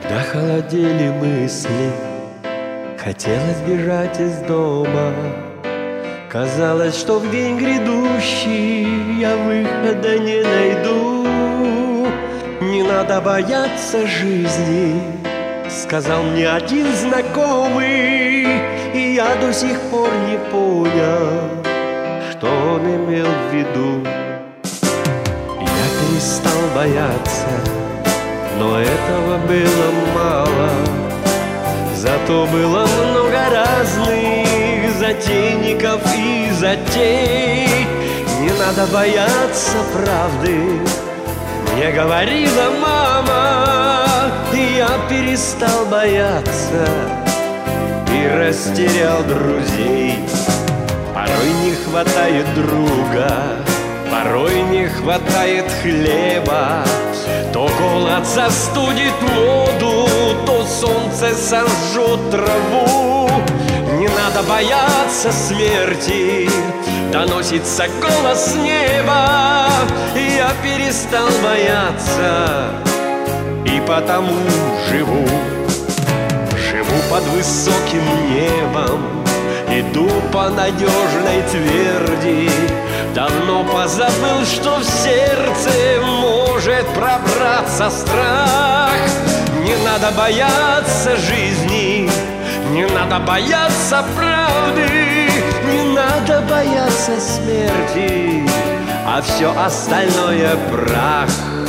Когда холодели мысли, хотелось бежать из дома. Казалось, что в день грядущий я выхода не найду. Не надо бояться жизни, сказал мне один знакомый, и я до сих пор не понял, что он имел в виду. Я перестал бояться, но этого было мало. Зато было много разных затейников и затей. Не надо бояться правды, мне говорила мама. И я перестал бояться и растерял друзей. Порой не хватает друга, порой не хватает хлеба. То голод застудит воду, то солнце сожжет траву. Не надо бояться смерти, доносится голос неба. И я перестал бояться, и потому живу. Живу под высоким небом, иду по надежной тверди. Давно позабыл, что в сердце может пробраться страх. Не надо бояться жизни, не надо бояться правды, не надо бояться смерти, а все остальное прах.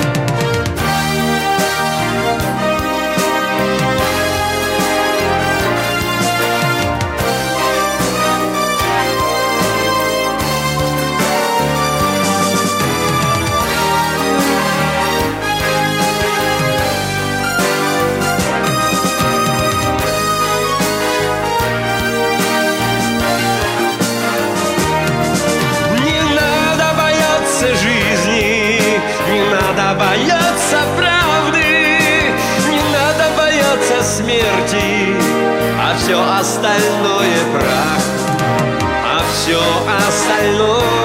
Бояться правды, не надо бояться смерти, а все остальное прах, а все остальное